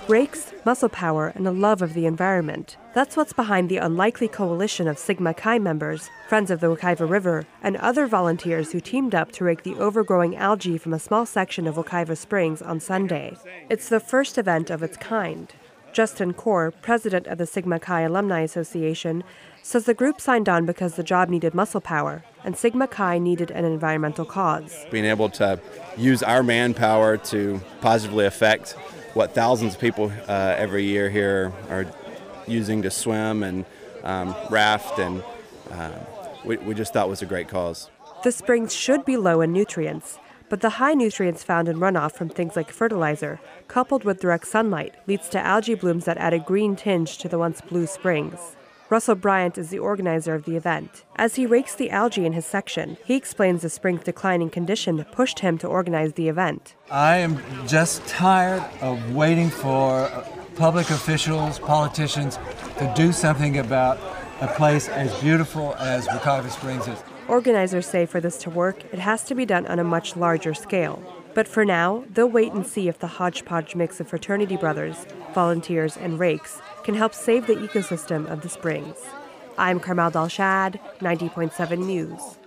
Rakes, muscle power, and a love of the environment. That's what's behind the unlikely coalition of Sigma Chi members, Friends of the Wekiva River, and other volunteers who teamed up to rake the overgrowing algae from a small section of Wekiva Springs on Sunday. It's the first event of its kind. Justin Kaur, president of the Sigma Chi Alumni Association, says the group signed on because the job needed muscle power, and Sigma Chi needed an environmental cause. Being able to use our manpower to positively affect what thousands of people every year here are using to swim and raft, and we just thought it was a great cause. The springs should be low in nutrients, but the high nutrients found in runoff from things like fertilizer, coupled with direct sunlight, leads to algae blooms that add a green tinge to the once blue springs. Russell Bryant is the organizer of the event. As he rakes the algae in his section, he explains the spring's declining condition pushed him to organize the event. I am just tired of waiting for public officials, politicians, to do something about a place as beautiful as Wekiva Springs is. Organizers say for this to work, it has to be done on a much larger scale. But for now, they'll wait and see if the hodgepodge mix of fraternity brothers, volunteers, and rakes can help save the ecosystem of the springs. I'm Carmel Dalshad, 90.7 News.